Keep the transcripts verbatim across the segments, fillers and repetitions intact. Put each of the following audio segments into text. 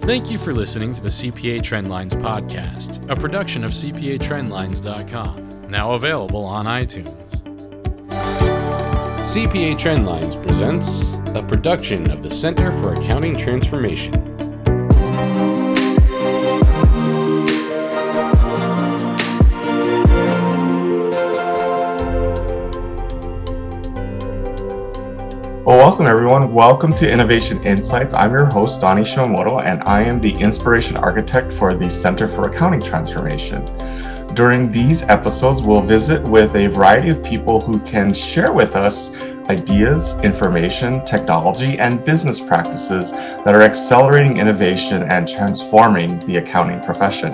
Thank you for listening to the C P A Trendlines podcast, a production of C P A Trendlines dot com, now available on iTunes. C P A Trendlines presents a production of the Center for Accounting Transformation. Well, welcome everyone. Welcome to Innovation Insights. I'm your host, Donnie Shimamoto, and I am the Inspiration Architect for the Center for Accounting Transformation. During these episodes, we'll visit with a variety of people who can share with us ideas, information, technology, and business practices that are accelerating innovation and transforming the accounting profession.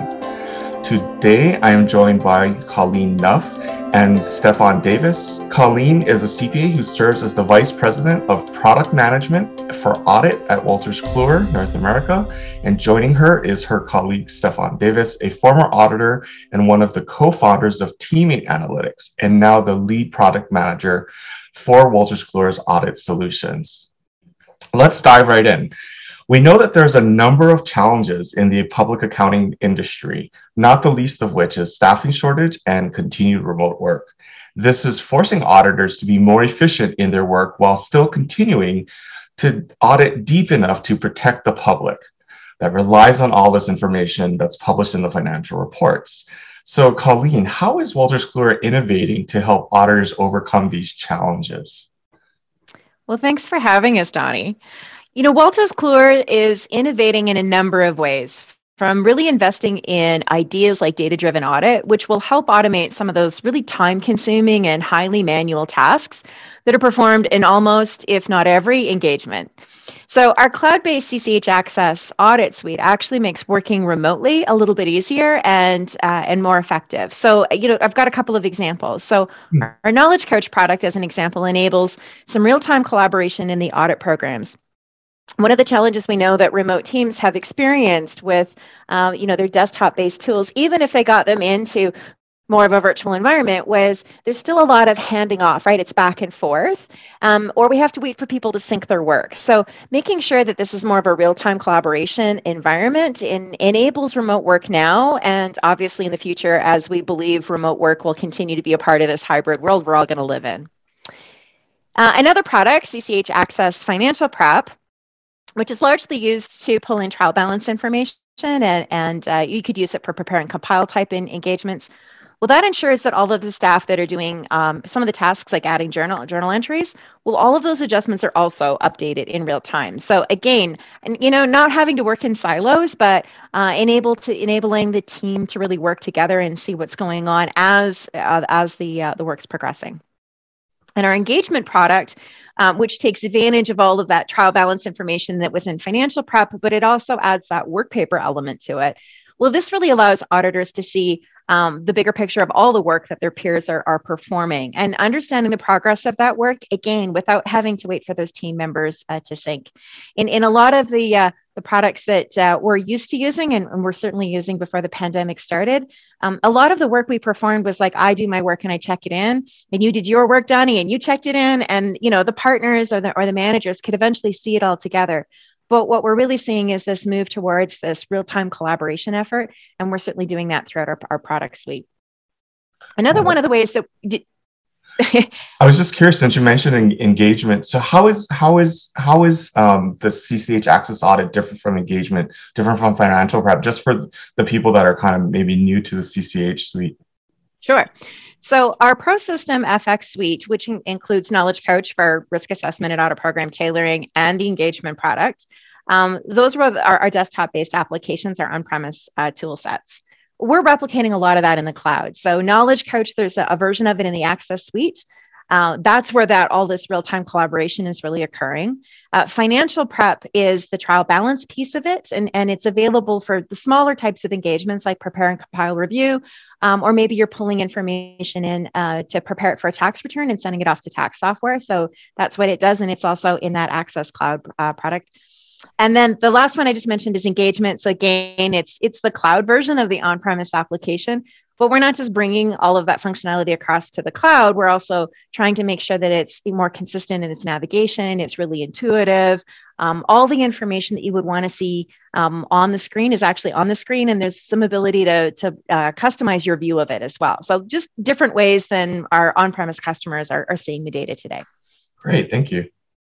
Today, I am joined by Colleen Nuff and Stefan Davis. Colleen is a C P A who serves as the Vice President of Product Management for Audit at Wolters Kluwer, North America. And joining her is her colleague, Stefan Davis, a former auditor and one of the co-founders of Teammate Analytics, and now the lead product manager for Wolters Kluwer's audit solutions. Let's dive right in. We know that there's a number of challenges in the public accounting industry, not the least of which is staffing shortage and continued remote work. This is forcing auditors to be more efficient in their work while still continuing to audit deep enough to protect the public that relies on all this information that's published in the financial reports. So, Colleen, how is Wolters Kluwer innovating to help auditors overcome these challenges? Well, thanks for having us, Donnie. You know, Wolters Kluwer is innovating in a number of ways, from really investing in ideas like data-driven audit, which will help automate some of those really time-consuming and highly manual tasks that are performed in almost, if not every, engagement. So our cloud-based C C H Access audit suite actually makes working remotely a little bit easier and uh, and more effective. So, you know, I've got a couple of examples. So our, our Knowledge Coach product, as an example, enables some real-time collaboration in the audit programs. One of the challenges we know that remote teams have experienced with, uh, you know, their desktop-based tools, even if they got them into more of a virtual environment, was there's still a lot of handing off, right? It's back and forth, um, or we have to wait for people to sync their work. So making sure that this is more of a real-time collaboration environment in, enables remote work now, and obviously in the future, as we believe remote work will continue to be a part of this hybrid world we're all going to live in. Uh, another product, C C H Access Financial Prep, which is largely used to pull in trial balance information, and, and uh, you could use it for preparing compile type in engagements. Well, that ensures that all of the staff that are doing um, some of the tasks like adding journal journal entries, well, all of those adjustments are also updated in real time. So again, and you know, not having to work in silos, but uh, enable to enabling the team to really work together and see what's going on as uh, as the uh, the work's progressing. And our engagement product, um, which takes advantage of all of that trial balance information that was in financial prep, but it also adds that work paper element to it. Well, this really allows auditors to see um, the bigger picture of all the work that their peers are, are performing and understanding the progress of that work, again, without having to wait for those team members uh, to sync. In, in a lot of the, uh, the products that uh, we're used to using, and, and we're certainly using before the pandemic started, um, a lot of the work we performed was like, I do my work and I check it in, and you did your work, Donnie, and you checked it in, and you know the partners or the, or the managers could eventually see it all together. But what we're really seeing is this move towards this real-time collaboration effort, and we're certainly doing that throughout our, our product suite. Another one of the ways that did, I was just curious, since you mentioned engagement. So how is how is how is um, the C C H Access audit different from engagement, different from financial prep? Just for the people that are kind of maybe new to the C C H suite. Sure. So our ProSystem F X suite, which in- includes Knowledge Coach for risk assessment and audit program tailoring, and the engagement product, um, those were our, our desktop-based applications, our on-premise uh, tool sets. We're replicating a lot of that in the cloud. So Knowledge Coach, there's a, a version of it in the Access suite. Uh, that's where that all this real-time collaboration is really occurring. Uh, financial prep is the trial balance piece of it, and, and it's available for the smaller types of engagements like prepare and compile review, um, or maybe you're pulling information in uh, to prepare it for a tax return and sending it off to tax software. So that's what it does, and it's also in that Access Cloud uh, product. And then the last one I just mentioned is engagement. So again, it's it's the cloud version of the on-premise application. But we're not just bringing all of that functionality across to the cloud. We're also trying to make sure that it's more consistent in its navigation. It's really intuitive. Um, all the information that you would want to see um, on the screen is actually on the screen, and there's some ability to, to uh, customize your view of it as well. So just different ways than our on-premise customers are, are seeing the data today. Great, thank you.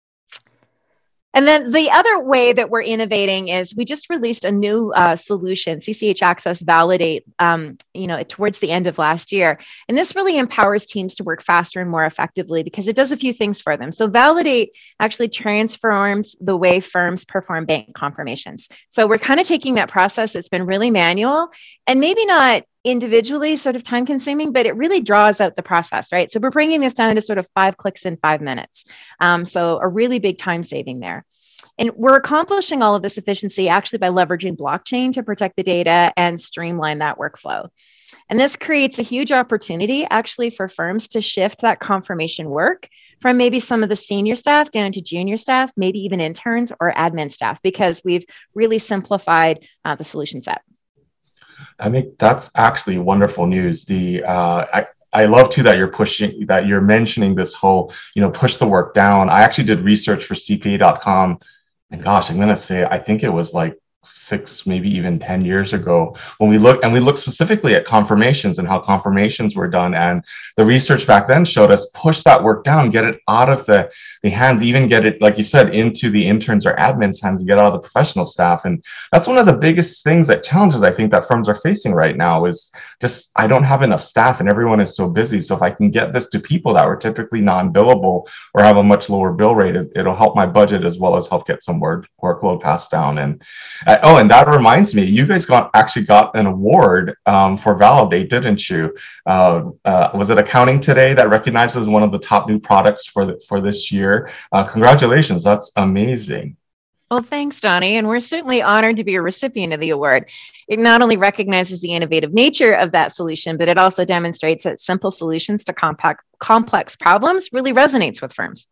And then the other way that we're innovating is we just released a new uh, solution, C C H Axcess Validate, um, you know, towards the end of last year. And this really empowers teams to work faster and more effectively because it does a few things for them. So Validate actually transforms the way firms perform bank confirmations. So we're kind of taking that process that's been really manual and maybe not individually sort of time consuming, but it really draws out the process, right? So we're bringing this down to sort of five clicks in five minutes. Um, so a really big time saving there. And we're accomplishing all of this efficiency actually by leveraging blockchain to protect the data and streamline that workflow. And this creates a huge opportunity actually for firms to shift that confirmation work from maybe some of the senior staff down to junior staff, maybe even interns or admin staff, because we've really simplified uh, the solution set. I mean, that's actually wonderful news. The uh, I, I love too that you're pushing, that you're mentioning this whole, you know, push the work down. I actually did research for C P A dot com, and gosh, I'm gonna say I think it was like six, maybe even ten years ago when we looked, and we looked specifically at confirmations and how confirmations were done. And the research back then showed us push that work down, get it out of the, the hands, even get it, like you said, into the interns or admins' hands and get out of the professional staff. And that's one of the biggest things that challenges I think that firms are facing right now is just, I don't have enough staff and everyone is so busy. So if I can get this to people that were typically non-billable or have a much lower bill rate, it, it'll help my budget as well as help get some work, workload passed down. And uh, oh, and that reminds me, you guys got actually got an award um, for Validate, didn't you? Uh, uh, was it Accounting Today that recognizes one of the top new products for the, for this year? Uh, congratulations, that's amazing. Well, thanks, Donnie. And we're certainly honored to be a recipient of the award. It not only recognizes the innovative nature of that solution, but it also demonstrates that simple solutions to compact, complex problems really resonates with firms.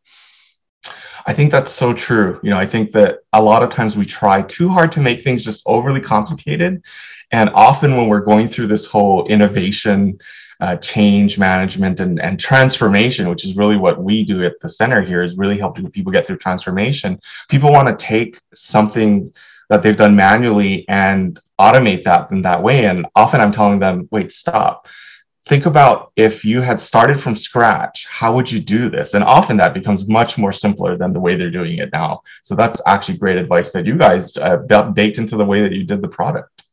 I think that's so true. You know, I think that a lot of times we try too hard to make things just overly complicated. And often when we're going through this whole innovation, uh, change management and, and transformation, which is really what we do at the center here, is really helping people get through transformation. People want to take something that they've done manually and automate that in that way. And often I'm telling them, wait, stop. Think about if you had started from scratch, how would you do this? And often that becomes much more simpler than the way they're doing it now. So that's actually great advice that you guys uh, baked into the way that you did the product.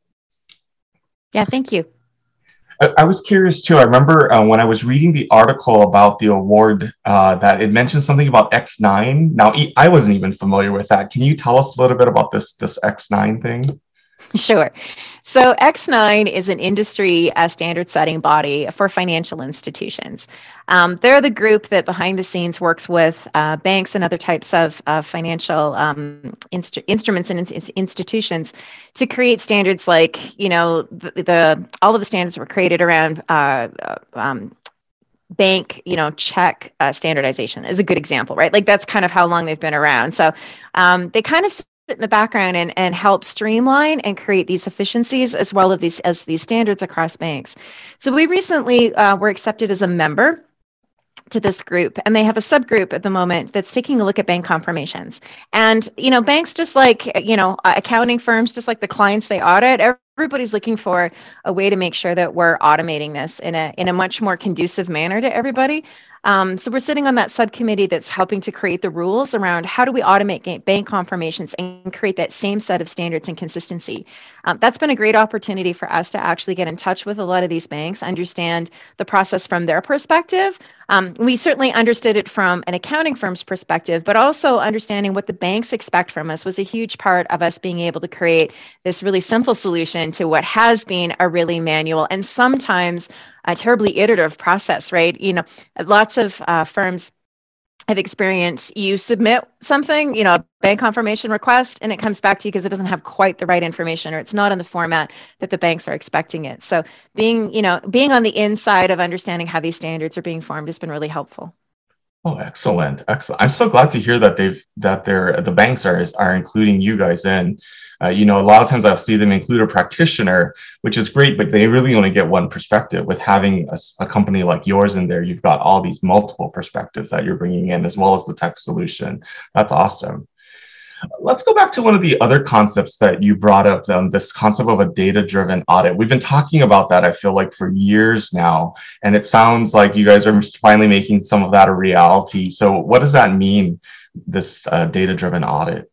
Yeah, thank you. I, I was curious too. I remember uh, when I was reading the article about the award uh, that it mentioned something about X nine. Now, I wasn't even familiar with that. Can you tell us a little bit about this, this X nine thing? Sure. So X nine is an industry uh, standard setting body for financial institutions. Um, they're the group that behind the scenes works with uh, banks and other types of uh, financial um, inst- instruments and in- institutions to create standards like, you know, the, the all of the standards were created around uh, um, bank, you know, check uh, standardization is a good example, right? Like that's kind of how long they've been around. So um, they kind of in the background and, and help streamline and create these efficiencies as well as these as these standards across banks. So we recently uh, were accepted as a member to this group, and they have a subgroup at the moment that's taking a look at bank confirmations. And you know, banks, just like you know, accounting firms, just like the clients they audit, everybody's looking for a way to make sure that we're automating this in a in a much more conducive manner to everybody. Um, so we're sitting on that subcommittee that's helping to create the rules around how do we automate bank confirmations and create that same set of standards and consistency. Um, that's been a great opportunity for us to actually get in touch with a lot of these banks, understand the process from their perspective. Um, we certainly understood it from an accounting firm's perspective, but also understanding what the banks expect from us was a huge part of us being able to create this really simple solution to what has been a really manual and sometimes a terribly iterative process, right? You know, lots of uh, firms have experienced you submit something, you know, a bank confirmation request, and it comes back to you because it doesn't have quite the right information or it's not in the format that the banks are expecting it. So being, you know, being on the inside of understanding how these standards are being formed has been really helpful. Oh, excellent, excellent. I'm so glad to hear that they've that they're the banks are are including you guys in. Uh, you know, a lot of times I'll see them include a practitioner, which is great, but they really only get one perspective. With having a, a company like yours in there, you've got all these multiple perspectives that you're bringing in, as well as the tech solution. That's awesome. Let's go back to one of the other concepts that you brought up, um, this concept of a data-driven audit. We've been talking about that, I feel like, for years now, and it sounds like you guys are finally making some of that a reality. So what does that mean, this uh, data-driven audit?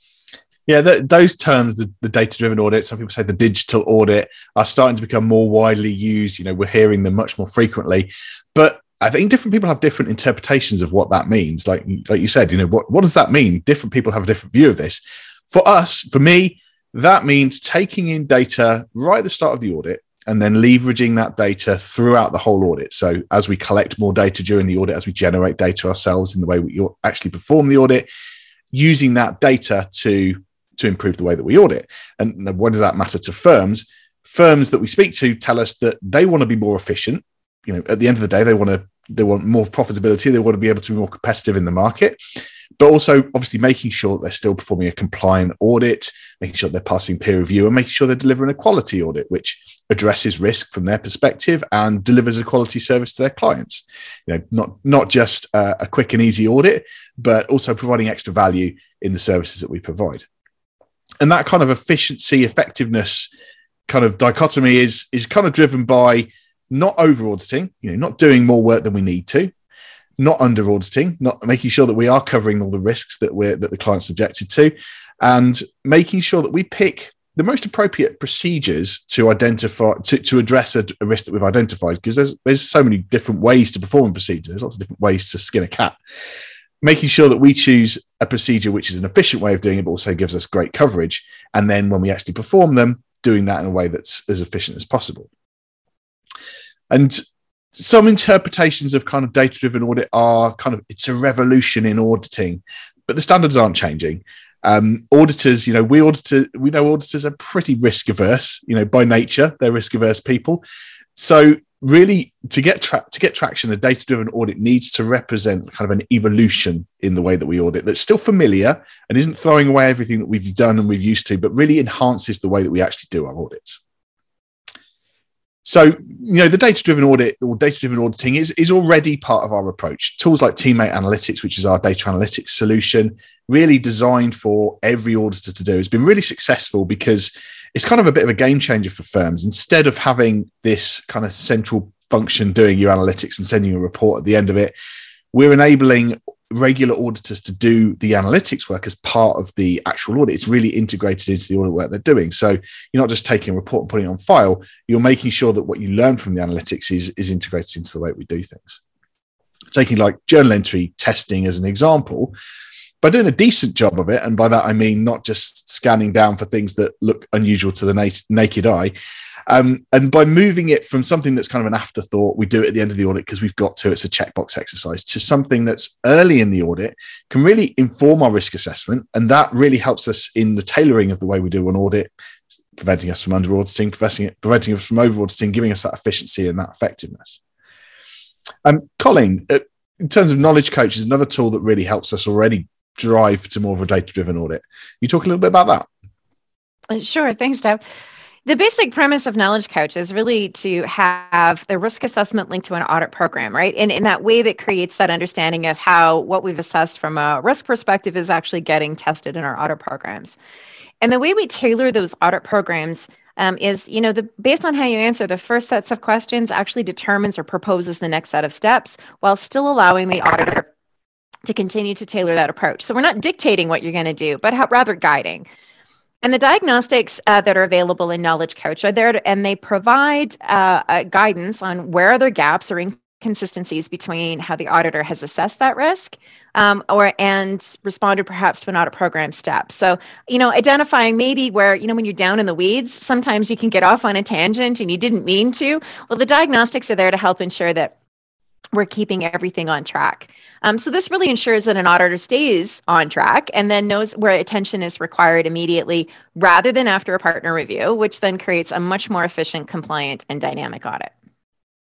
Yeah, the, those terms, the, the data-driven audit, some people say the digital audit, are starting to become more widely used. You know, we're hearing them much more frequently. But I think different people have different interpretations of what that means. Like, like you said, you know, what, what does that mean? Different people have a different view of this. For us, for me, that means taking in data right at the start of the audit and then leveraging that data throughout the whole audit. So as we collect more data during the audit, as we generate data ourselves in the way we actually perform the audit, using that data to, to improve the way that we audit. And what does that matter to firms? Firms that we speak to tell us that they want to be more efficient. You know, at the end of the day, they want to they want more profitability. They want to be able to be more competitive in the market, but also obviously making sure that they're still performing a compliant audit, making sure they're passing peer review, and making sure they're delivering a quality audit, which addresses risk from their perspective and delivers a quality service to their clients. You know, not not just uh, a quick and easy audit, but also providing extra value in the services that we provide. And that kind of efficiency, effectiveness kind of dichotomy is is kind of driven by not over auditing, you know, not doing more work than we need to, not under auditing, not making sure that we are covering all the risks that we're that the client's subjected to, and making sure that we pick the most appropriate procedures to identify to, to address a, a risk that we've identified. Because there's there's so many different ways to perform a procedure. There's lots of different ways to skin a cat. Making sure that we choose a procedure which is an efficient way of doing it, but also gives us great coverage. And then when we actually perform them, doing that in a way that's as efficient as possible. And some interpretations of kind of data-driven audit are kind of, it's a revolution in auditing, but the standards aren't changing. Um, auditors, you know, we auditor, we know auditors are pretty risk averse, you know, by nature, they're risk averse people. So really to get tra- to get traction, a data-driven audit needs to represent kind of an evolution in the way that we audit that's still familiar and isn't throwing away everything that we've done and we've used to, but really enhances the way that we actually do our audits. So, you know, the data-driven audit or data-driven auditing is, is already part of our approach. Tools like Teammate Analytics, which is our data analytics solution, really designed for every auditor to do, has been really successful because it's kind of a bit of a game changer for firms. Instead of having this kind of central function doing your analytics and sending you a report at the end of it, we're enabling regular auditors to do the analytics work as part of the actual audit. It's really integrated into the audit work they're doing. So you're not just taking a report and putting it on file, you're making sure that what you learn from the analytics is, is integrated into the way we do things. Taking like journal entry testing as an example, by doing a decent job of it, and by that I mean not just scanning down for things that look unusual to the na- naked eye, Um, and by moving it from something that's kind of an afterthought, we do it at the end of the audit because we've got to, it's a checkbox exercise, to something that's early in the audit, can really inform our risk assessment. And that really helps us in the tailoring of the way we do an audit, preventing us from under auditing, preventing, preventing us from over auditing, giving us that efficiency and that effectiveness. Um, Colleen, uh, in terms of Knowledge Coach, is another tool that really helps us already drive to more of a data-driven audit. You talk a little bit about that? Sure. Thanks, Deb. The basic premise of Knowledge Coach is really to have the risk assessment linked to an audit program, right? And in that way that creates that understanding of how what we've assessed from a risk perspective is actually getting tested in our audit programs. And the way we tailor those audit programs um, is, you know, the based on how you answer the first sets of questions actually determines or proposes the next set of steps while still allowing the auditor to continue to tailor that approach. So we're not dictating what you're going to do, but how, rather guiding. And the diagnostics uh, that are available in Knowledge Coach are there, to, and they provide uh, uh, guidance on where are there gaps or inconsistencies between how the auditor has assessed that risk um, or and responded perhaps to an audit program step. So, you know, identifying maybe where, you know, when you're down in the weeds, sometimes you can get off on a tangent and you didn't mean to. Well, the diagnostics are there to help ensure that we're keeping everything on track. Um, so this really ensures that an auditor stays on track and then knows where attention is required immediately rather than after a partner review, which then creates a much more efficient, compliant, and dynamic audit.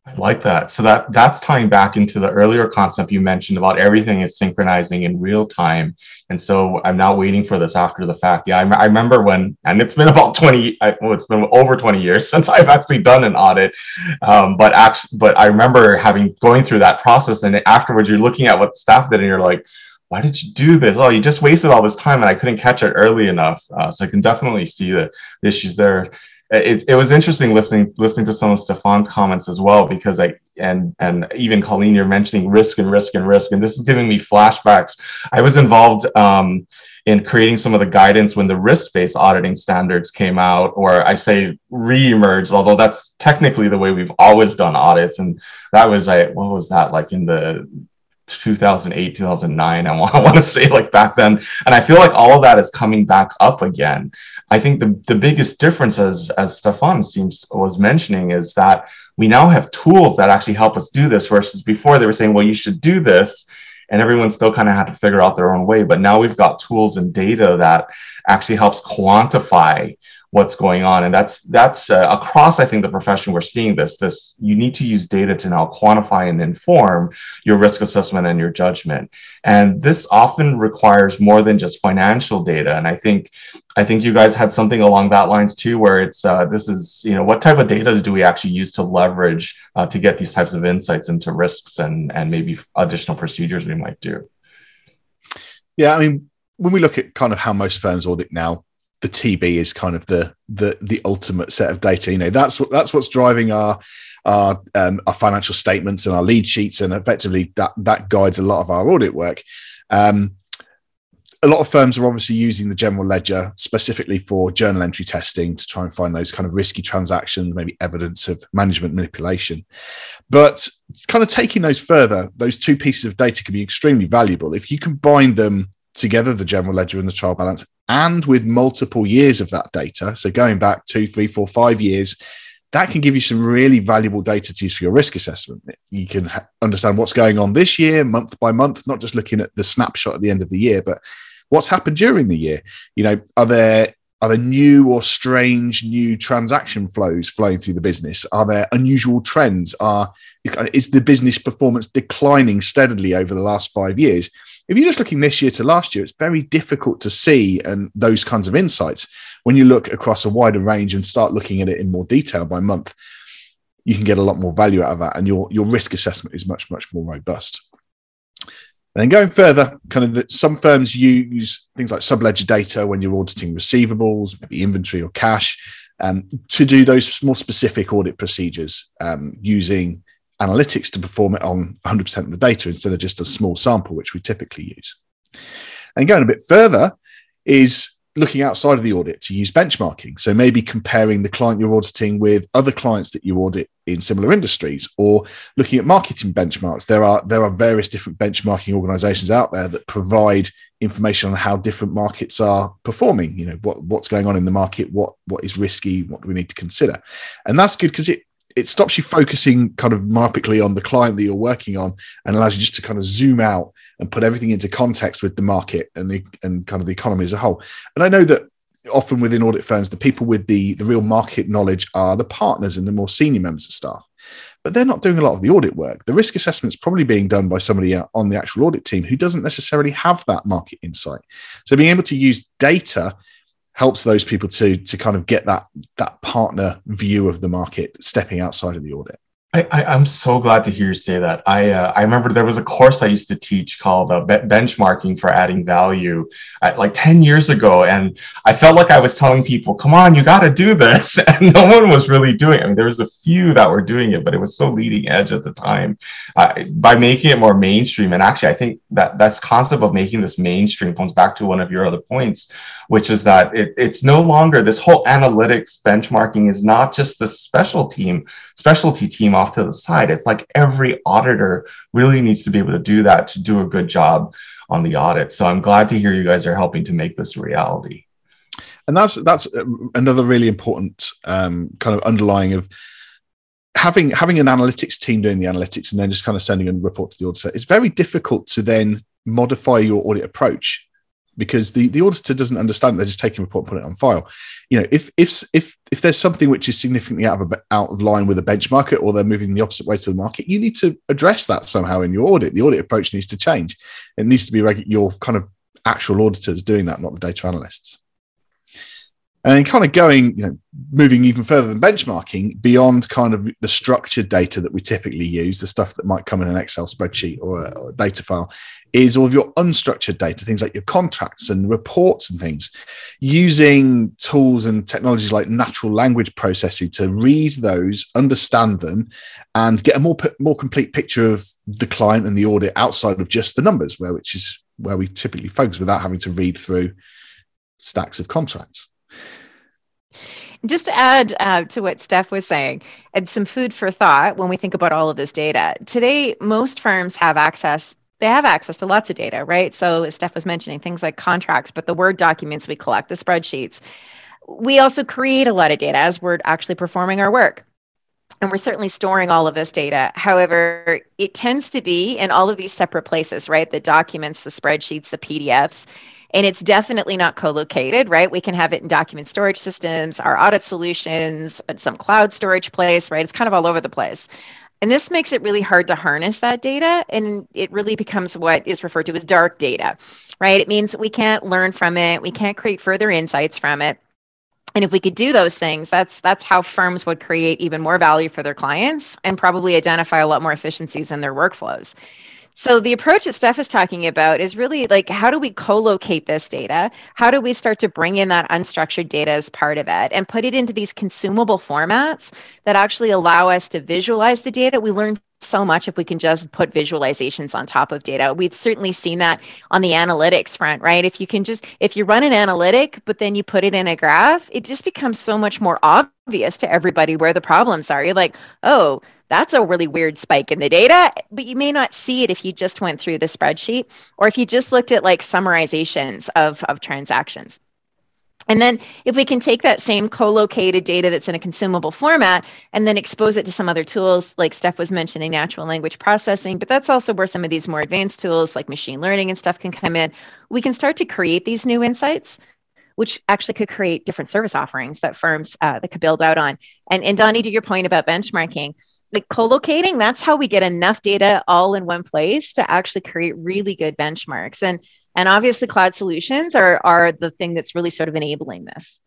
I like that. So that that's tying back into the earlier concept you mentioned about everything is synchronizing in real time. And so I'm not waiting for this after the fact. Yeah, I, I remember when, and it's been about twenty, I, well, it's been over twenty years since I've actually done an audit. Um, but actually, but I remember having going through that process, and afterwards you're looking at what the staff did, and you're like, why did you do this? Oh, you just wasted all this time, and I couldn't catch it early enough. Uh, so I can definitely see the, the issues there. It, it was interesting listening listening to some of Stefan's comments as well, because I and and even Colleen, you're mentioning risk and risk and risk, and this is giving me flashbacks. I was involved um, in creating some of the guidance when the risk-based auditing standards came out, or I say re-emerged, although that's technically the way we've always done audits, and that was like, what was that, like in the two thousand eight, two thousand nine, I want, I want to say, like back then. And I feel like all of that is coming back up again. I think the, the biggest difference, as, as Stefan seems was mentioning, is that we now have tools that actually help us do this, versus before they were saying, well, you should do this, and everyone still kind of had to figure out their own way. But now we've got tools and data that actually helps quantify what's going on. And that's that's uh, across, I think, the profession, we're seeing this. This you need to use data to now quantify and inform your risk assessment and your judgment. And this often requires more than just financial data. And I think I think you guys had something along that lines too, where it's uh, this is, you know, what type of data do we actually use to leverage uh, to get these types of insights into risks and and maybe additional procedures we might do. Yeah, I mean, when we look at kind of how most firms audit now, the T B is kind of the the the ultimate set of data. You know, that's what that's what's driving our our um, our financial statements and our lead sheets, and effectively that that guides a lot of our audit work. Um, a lot of firms are obviously using the general ledger specifically for journal entry testing to try and find those kind of risky transactions, maybe evidence of management manipulation. But kind of taking those further, those two pieces of data can be extremely valuable if you combine them together, the general ledger and the trial balance, and with multiple years of that data. So going back two, three, four, five years, that can give you some really valuable data to use for your risk assessment. You can ha- understand what's going on this year, month by month, not just looking at the snapshot at the end of the year, but what's happened during the year. You know, are there are there new or strange new transaction flows flowing through the business? Are there unusual trends? Are is the business performance declining steadily over the last five years? If you're just looking this year to last year, it's very difficult to see and those kinds of insights. When you look across a wider range and start looking at it in more detail by month, you can get a lot more value out of that, and your, your risk assessment is much, much more robust. And then going further, kind of the, some firms use things like subledger data when you're auditing receivables, maybe inventory or cash, um, to do those more specific audit procedures um, using analytics to perform it on one hundred percent of the data instead of just a small sample, which we typically use. And going a bit further is looking outside of the audit to use benchmarking. So maybe comparing the client you're auditing with other clients that you audit in similar industries, or looking at marketing benchmarks. There are there are various different benchmarking organizations out there that provide information on how different markets are performing. You know, what, what's going on in the market, what what is risky, what do we need to consider. And that's good because it it stops you focusing kind of myopically on the client that you're working on and allows you just to kind of zoom out and put everything into context with the market and the and kind of the economy as a whole. And I know that often within audit firms, the people with the, the real market knowledge are the partners and the more senior members of staff, but they're not doing a lot of the audit work. The risk assessment is probably being done by somebody on the actual audit team who doesn't necessarily have that market insight. So being able to use data helps those people to, to kind of get that, that partner view of the market stepping outside of the audit. I, I, I'm so glad to hear you say that. I uh, I remember there was a course I used to teach called uh, be- benchmarking for adding value uh, like ten years ago. And I felt like I was telling people, come on, you got to do this. And no one was really doing it. I mean, there was a few that were doing it, but it was so leading edge at the time. Uh, by making it more mainstream, and actually, I think that that's concept of making this mainstream comes back to one of your other points, which is that it, it's no longer this whole analytics benchmarking is not just the special team, specialty team off to the side. It's like every auditor really needs to be able to do that to do a good job on the audit. So I'm glad to hear you guys are helping to make this a reality. And that's that's another really important um, kind of underlying of having having an analytics team doing the analytics and then just kind of sending a report to the auditor. It's very difficult to then modify your audit approach because the, the auditor doesn't understand it. They're just taking a report and put it on file. You know, if if if if there's something which is significantly out of a, out of line with a benchmark, or they're moving the opposite way to the market, you need to address that somehow in your audit. The audit approach needs to change. It needs to be regu- your kind of actual auditors doing that, not the data analysts. And kind of going, you know, moving even further than benchmarking, beyond kind of the structured data that we typically use, the stuff that might come in an Excel spreadsheet or a, or a data file, is all of your unstructured data, things like your contracts and reports and things, using tools and technologies like natural language processing to read those, understand them, and get a more, more complete picture of the client and the audit outside of just the numbers, where which is where we typically focus without having to read through stacks of contracts. Just to add uh, to what Steph was saying, and some food for thought when we think about all of this data. Today, most firms have access, they have access to lots of data, right? So as Steph was mentioning, things like contracts, but the Word documents we collect, the spreadsheets. We also create a lot of data as we're actually performing our work. And we're certainly storing all of this data. However, it tends to be in all of these separate places, right? The documents, the spreadsheets, the P D Fs. And it's definitely not co-located, right? We can have it in document storage systems, our audit solutions, some cloud storage place, right? It's kind of all over the place. And this makes it really hard to harness that data. And it really becomes what is referred to as dark data, right? It means we can't learn from it. We can't create further insights from it. And if we could do those things, that's that's how firms would create even more value for their clients and probably identify a lot more efficiencies in their workflows. So the approach that Steph is talking about is really like, how do we co-locate this data? How do we start to bring in that unstructured data as part of it and put it into these consumable formats that actually allow us to visualize the data? We learn so much if we can just put visualizations on top of data. We've certainly seen that on the analytics front, right? If you can just, if you run an analytic, but then you put it in a graph, it just becomes so much more obvious to everybody where the problems are. You're like, oh, that's a really weird spike in the data, but you may not see it if you just went through the spreadsheet or if you just looked at like summarizations of, of transactions. And then if we can take that same co-located data that's in a consumable format and then expose it to some other tools, like Steph was mentioning, natural language processing, but that's also where some of these more advanced tools like machine learning and stuff can come in. We can start to create these new insights, which actually could create different service offerings that firms uh, that could build out on. And, and Donnie, to your point about benchmarking, like co-locating, that's how we get enough data all in one place to actually create really good benchmarks. And and obviously cloud solutions are, are the thing that's really sort of enabling this.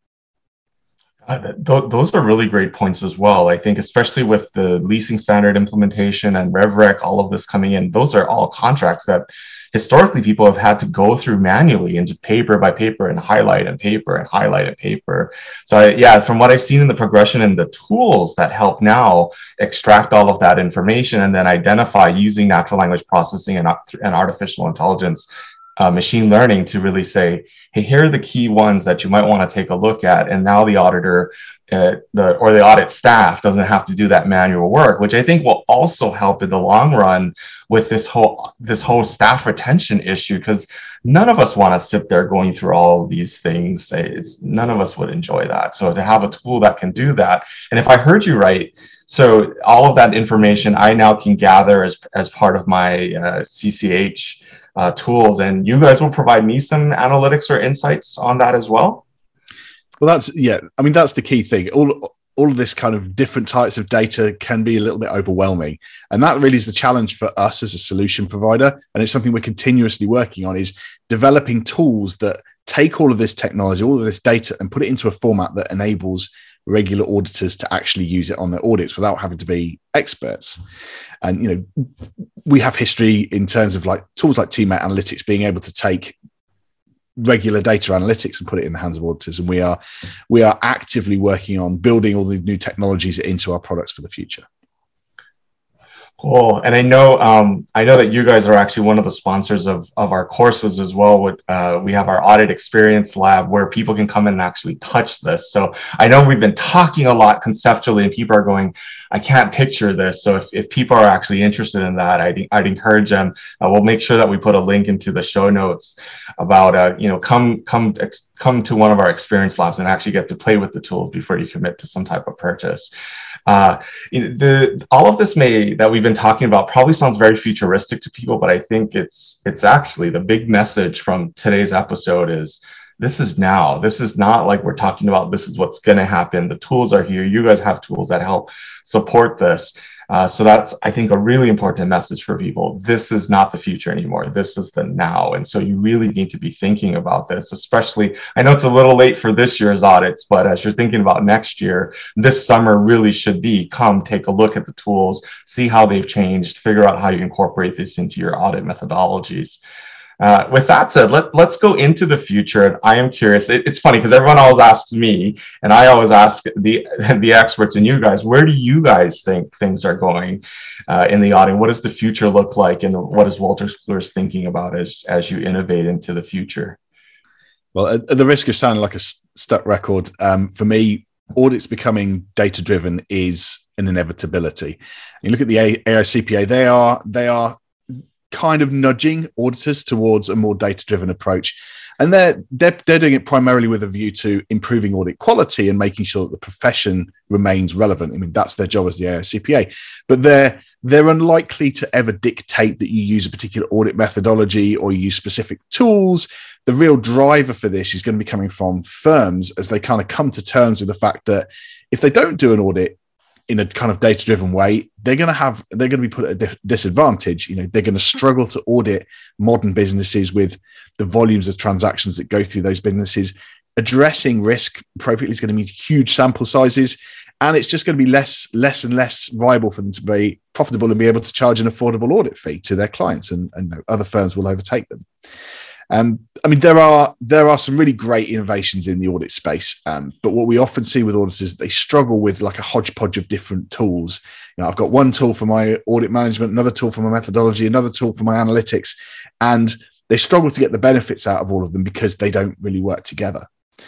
Uh, th- those are really great points as well. I think especially with the leasing standard implementation and RevRec, all of this coming in, those are all contracts that historically people have had to go through manually into paper by paper and highlight and paper and highlight and paper. So I, yeah, from what I've seen in the progression and the tools that help now extract all of that information and then identify using natural language processing and, and artificial intelligence, Uh, machine learning to really say, hey, here are the key ones that you might want to take a look at. And now the auditor uh, the, or the audit staff doesn't have to do that manual work, which I think will also help in the long run with this whole this whole staff retention issue, because none of us want to sit there going through all of these things. It's, none of us would enjoy that. So to have a tool that can do that, and if I heard you right, so all of that information I now can gather as, as part of my uh, C C H uh, tools, and you guys will provide me some analytics or insights on that as well? Well, that's, yeah, I mean, that's the key thing. All, all of this kind of different types of data can be a little bit overwhelming. And that really is the challenge for us as a solution provider. And it's something we're continuously working on, is developing tools that take all of this technology, all of this data, and put it into a format that enables regular auditors to actually use it on their audits without having to be experts. And, you know, we have history in terms of like tools like Teammate Analytics being able to take regular data analytics and put it in the hands of auditors. And we are, we are actively working on building all the new technologies into our products for the future. Cool. And I know um, I know that you guys are actually one of the sponsors of, of our courses as well. With, uh, we have our Audit Experience Lab where people can come in and actually touch this. So I know we've been talking a lot conceptually and people are going, I can't picture this. So if, if people are actually interested in that, I'd, I'd encourage them. Uh, we'll make sure that we put a link into the show notes about, uh, you know, come, come, come to one of our experience labs and actually get to play with the tools before you commit to some type of purchase. Uh, the all of this may that we've been talking about probably sounds very futuristic to people, but I think it's it's actually the big message from today's episode is this is now. This is not like we're talking about this is what's going to happen. The tools are here. You guys have tools that help support this. Uh, so that's, I think, a really important message for people. This is not the future anymore. This is the now. And so you really need to be thinking about this, especially, I know it's a little late for this year's audits, but as you're thinking about next year, this summer really should be come take a look at the tools, see how they've changed, figure out how you incorporate this into your audit methodologies. Uh, with that said, let, let's go into the future. And I am curious. It, it's funny because everyone always asks me, and I always ask the, the experts and you guys, where do you guys think things are going uh, in the audit? What does the future look like? And what is Wolters Kluwer thinking about as, as you innovate into the future? Well, at, at the risk of sounding like a stuck record, um, for me, audits becoming data-driven is an inevitability. You look at the A I C P A, they are, they are, kind of nudging auditors towards a more data-driven approach. And they're, they're, they're doing it primarily with a view to improving audit quality and making sure that the profession remains relevant. I mean, that's their job as the A I C P A. But they're, they're unlikely to ever dictate that you use a particular audit methodology or you use specific tools. The real driver for this is going to be coming from firms as they kind of come to terms with the fact that if they don't do an audit in a kind of data-driven way, they're going to have, they're going to be put at a disadvantage. You know, they're going to struggle to audit modern businesses with the volumes of transactions that go through those businesses. Addressing risk appropriately is going to mean huge sample sizes, and it's just going to be less, less and less viable for them to be profitable and be able to charge an affordable audit fee to their clients, and, and other firms will overtake them. Um, I mean, there are there are some really great innovations in the audit space, um, but what we often see with auditors, they struggle with like a hodgepodge of different tools. You know, I've got one tool for my audit management, another tool for my methodology, another tool for my analytics, and they struggle to get the benefits out of all of them because they don't really work together.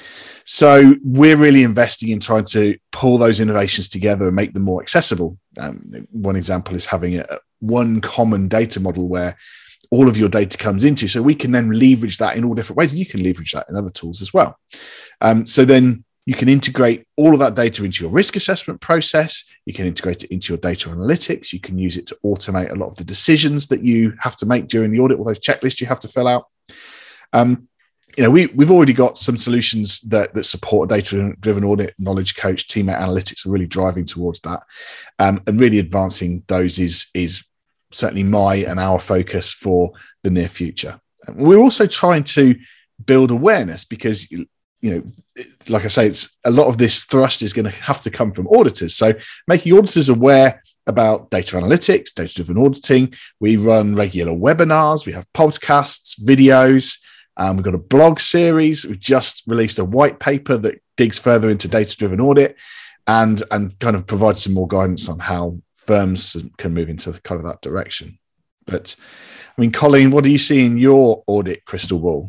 So we're really investing in trying to pull those innovations together and make them more accessible. Um, one example is having a, one common data model where all of your data comes into, so we can then leverage that in all different ways, and you can leverage that in other tools as well. Um, so then you can integrate all of that data into your risk assessment process. You can integrate it into your data analytics. You can use it to automate a lot of the decisions that you have to make during the audit, all those checklists you have to fill out. Um, you know, we, we've already got some solutions that, that support data-driven audit. Knowledge Coach, Teammate Analytics are really driving towards that. Um, and really advancing those is, is certainly my and our focus for the near future. We're also trying to build awareness because, you know, like I say, it's a lot of this thrust is going to have to come from auditors. So making auditors aware about data analytics, data-driven auditing. We run regular webinars. We have podcasts, videos. Um, we've got a blog series. We've just released a white paper that digs further into data-driven audit and, and kind of provides some more guidance on how firms can move into kind of that direction. But I mean, Colleen, what do you see in your audit crystal ball?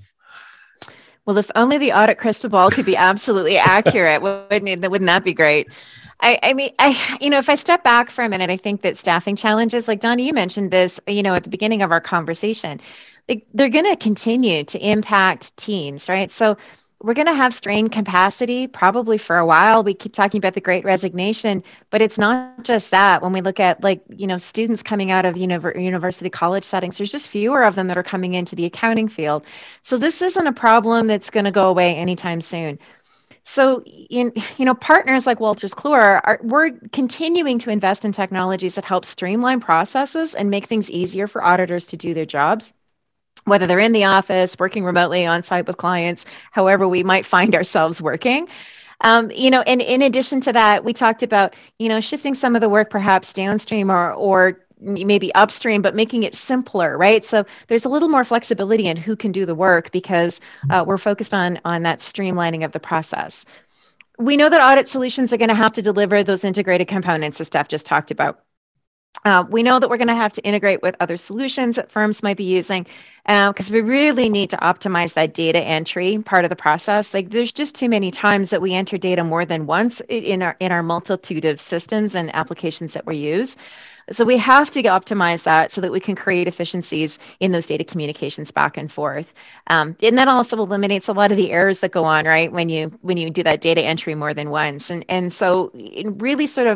Well, if only the audit crystal ball could be absolutely accurate, wouldn't, wouldn't that be great? I, I mean, I, you know, if I step back for a minute, I think that staffing challenges, like Donnie, you mentioned this, you know, at the beginning of our conversation, they, they're going to continue to impact teams, right? So we're going to have strained capacity probably for a while. We keep talking about the Great Resignation, but it's not just that. When we look at, like, you know, students coming out of univer- university college settings, there's just fewer of them that are coming into the accounting field. So this isn't a problem that's going to go away anytime soon. So, in, you know, partners like Wolters Kluwer, are, we're continuing to invest in technologies that help streamline processes and make things easier for auditors to do their jobs, whether they're in the office, working remotely on site with clients, however we might find ourselves working. Um, you know, and in addition to that, we talked about, you know, shifting some of the work perhaps downstream or, or maybe upstream, but making it simpler, right? So there's a little more flexibility in who can do the work because uh, we're focused on, on that streamlining of the process. We know that audit solutions are going to have to deliver those integrated components that Steph just talked about. Uh, we know that we're going to have to integrate with other solutions that firms might be using because uh, we really need to optimize that data entry part of the process. Like, there's just too many times that we enter data more than once in our in our multitude of systems and applications that we use. So we have to optimize that so that we can create efficiencies in those data communications back and forth. Um, and that also eliminates a lot of the errors that go on, right, when you when you do that data entry more than once. And and so it really sort of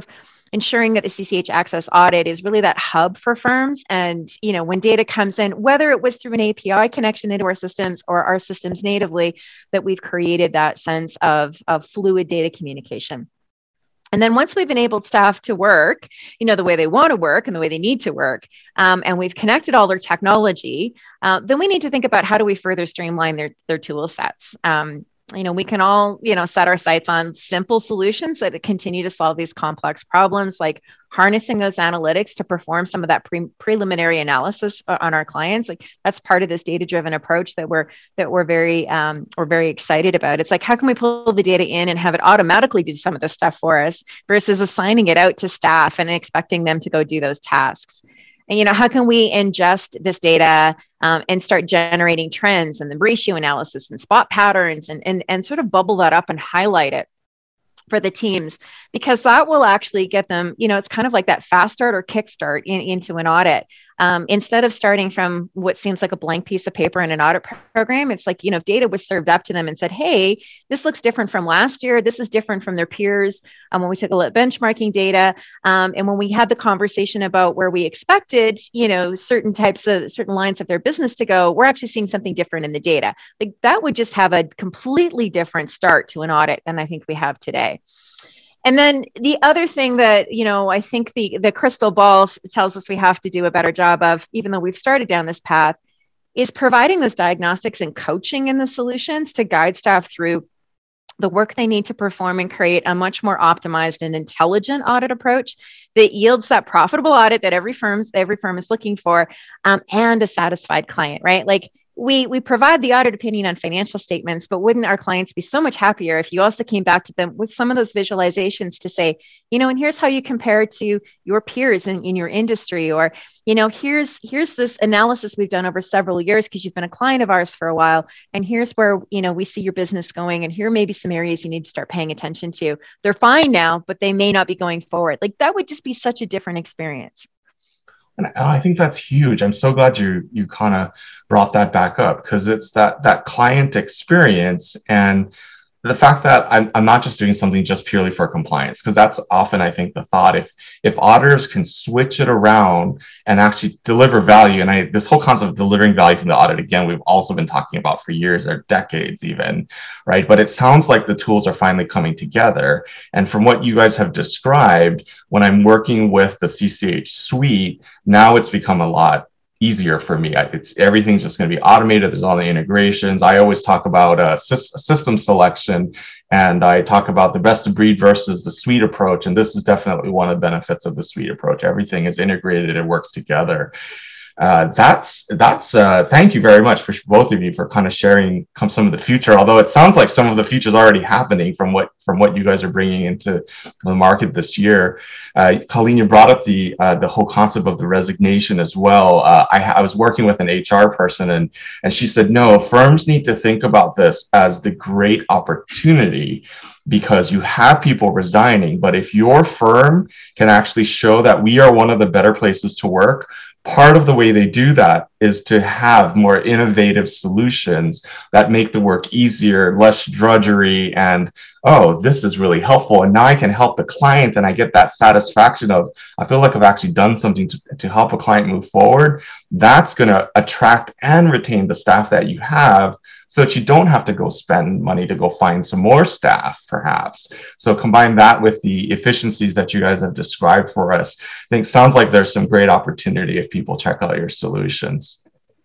ensuring that the C C H Access audit is really that hub for firms. And, you know, when data comes in, whether it was through an A P I connection into our systems or our systems natively, that we've created that sense of, of fluid data communication. And then once we've enabled staff to work, you know, the way they want to work and the way they need to work, um, and we've connected all their technology, uh, then we need to think about how do we further streamline their, their tool sets. Um, you know, we can all, you know, set our sights on simple solutions that continue to solve these complex problems, like harnessing those analytics to perform some of that pre- preliminary analysis on our clients. Like that's part of this data-driven approach that we're that we're very um, we're very excited about. It's like, how can we pull the data in and have it automatically do some of this stuff for us versus assigning it out to staff and expecting them to go do those tasks? And, you know, how can we ingest this data um, and start generating trends and the ratio analysis and spot patterns and, and, and sort of bubble that up and highlight it for the teams, because that will actually get them, you know, it's kind of like that fast start or kickstart in, into an audit. Um, instead of starting from what seems like a blank piece of paper in an audit program, it's like, you know, if data was served up to them and said, hey, this looks different from last year, this is different from their peers. Um, when we took a look at benchmarking data, um, and when we had the conversation about where we expected, you know, certain types of certain lines of their business to go, we're actually seeing something different in the data. Like that would just have a completely different start to an audit than I think we have today. And then the other thing that, you know, I think the, the crystal ball tells us we have to do a better job of, even though we've started down this path, is providing those diagnostics and coaching in the solutions to guide staff through the work they need to perform and create a much more optimized and intelligent audit approach that yields that profitable audit that every firm's every firm is looking for, um, and a satisfied client, right? Like we we provide the audit opinion on financial statements, but wouldn't our clients be so much happier if you also came back to them with some of those visualizations to say, you know, and here's how you compare to your peers in, in your industry, or, you know, here's here's this analysis we've done over several years because you've been a client of ours for a while, and here's where, you know, we see your business going, and here may be some areas you need to start paying attention to. They're fine now, but they may not be going forward. Like that would just be such a different experience. And I think that's huge. I'm so glad you you kind of brought that back up, because it's that that client experience and the fact that I'm, I'm not just doing something just purely for compliance, because that's often, I think, the thought. If if auditors can switch it around and actually deliver value, and I this whole concept of delivering value from the audit, again, we've also been talking about for years or decades even, right? But it sounds like the tools are finally coming together. And from what you guys have described, when I'm working with the C C H suite, now it's become a lot easier for me. It's everything's just going to be automated. There's all the integrations. I always talk about uh, system selection, and I talk about the best of breed versus the suite approach. And this is definitely one of the benefits of the suite approach. Everything is integrated and works together. Uh, that's that's uh, thank you very much for both of you for kind of sharing some of the future. Although it sounds like some of the future is already happening from what from what you guys are bringing into the market this year. Uh, Colleen, you brought up the uh, the whole concept of the resignation as well. Uh, I, I was working with an H R person, and and she said, no, firms need to think about this as the great opportunity, because you have people resigning. But if your firm can actually show that we are one of the better places to work, part of the way they do that is to have more innovative solutions that make the work easier, less drudgery, and, oh, this is really helpful. And now I can help the client, and I get that satisfaction of, I feel like I've actually done something to, to help a client move forward. That's going to attract and retain the staff that you have, so that you don't have to go spend money to go find some more staff, perhaps. So combine that with the efficiencies that you guys have described for us. I think it sounds like there's some great opportunity if people check out your solutions.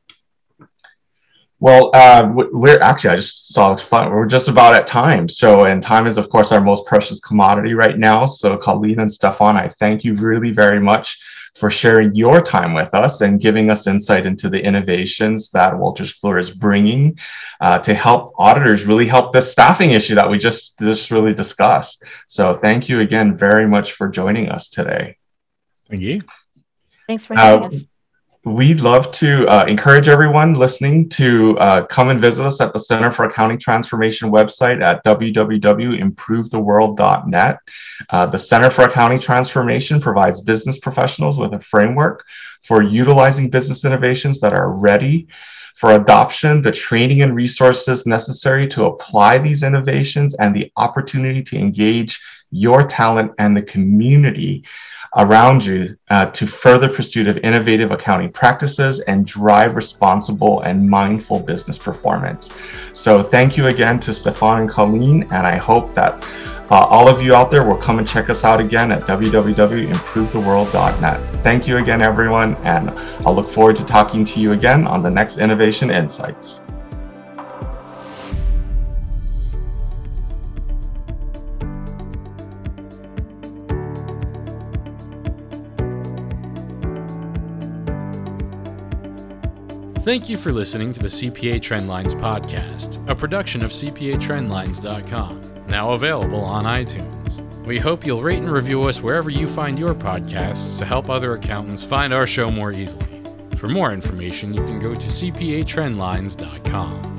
Well, uh, we're actually, I just saw fun. We're just about at time. So, and time is, of course, our most precious commodity right now. So Colleen and Stefan, I thank you really very much for sharing your time with us and giving us insight into the innovations that Wolters Kluwer is bringing uh, to help auditors really help this staffing issue that we just, just really discussed. So thank you again very much for joining us today. Thank you. Thanks for having uh, us. We'd love to uh, encourage everyone listening to uh, come and visit us at the Center for Accounting Transformation website at w w w dot improve the world dot net. Uh, the Center for Accounting Transformation provides business professionals with a framework for utilizing business innovations that are ready for adoption, the training and resources necessary to apply these innovations, and the opportunity to engage your talent and the community around you uh, to further pursuit of innovative accounting practices and drive responsible and mindful business performance. So thank you again to Stefan and Colleen, and I hope that uh, all of you out there will come and check us out again at w w w dot improve the world dot net. Thank you again, everyone, and I'll look forward to talking to you again on the next Innovation Insights. Thank you for listening to the C P A Trendlines podcast, a production of c p a trendlines dot com, now available on iTunes. We hope you'll rate and review us wherever you find your podcasts to help other accountants find our show more easily. For more information, you can go to c p a trendlines dot com.